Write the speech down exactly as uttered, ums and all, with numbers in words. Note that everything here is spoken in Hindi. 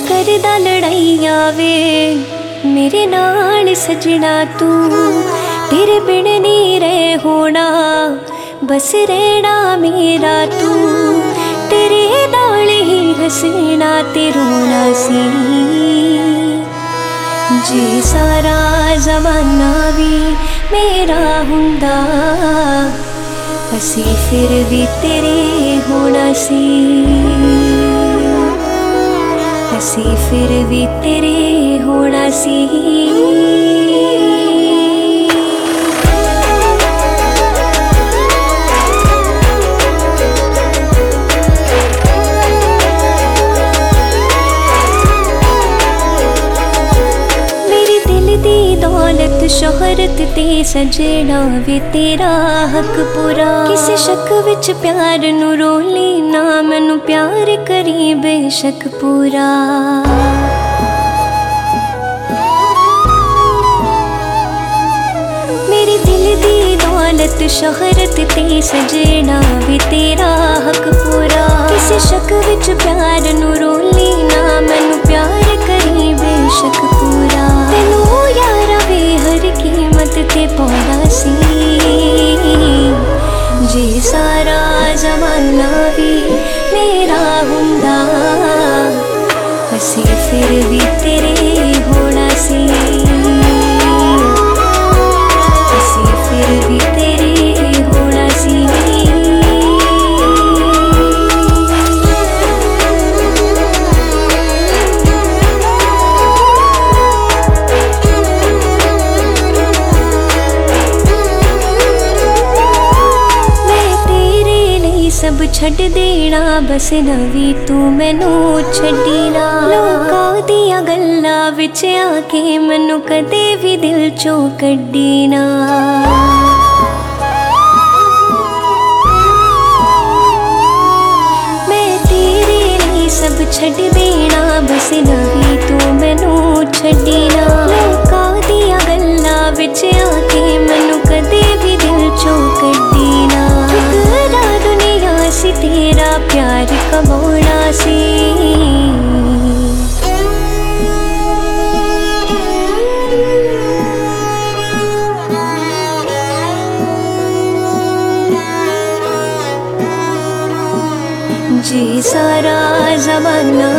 करदा लड़ाइया वे मेरे नाल सजना तू, तेरे बिन नहीं रह होना बस रहना मेरा तू, तेरे नाल ही हसना ते रोना सी। जे सारा जमाना भी मेरा हुंदा असी फिर भी तेरे होना सी, असी फिर भी तेरे होना सी। दौलत शोहरत ते सजना वे तेरा हक पूरा, किसे शक विच प्यार नू रोली ना, मैनू प्यार करी बेशक पूरा। मेरे दिल दी दौलत शोहरत ते सजना वे तेरा हक पूरा, किसे शक विच प्यार नू रोली ना, मैनू प्यार करी बेशक पूरा। तेनू यारा वे हर कीमत ते पाउंदा सी, जे सारा जमाना भी मेरा हुंदा असी फिर भी तेरे होना सी, असी फिर भी तेरे होना सी। सब छड़ देना बस नवी तू मैनू छड्डी ना, लोकां दियां गल्लां विच आके मैनू कदे भी दिल चों कड्डी ना। मैं तेरे लिए सब छड़ देना बस नवी तू मैनू छड्डी ना, लोकां दियां गल्लां विच आके मैनू कदे भी दिल चों कड्डी ना। सी तेरा प्यार कमाना सी, जे सारा जमाना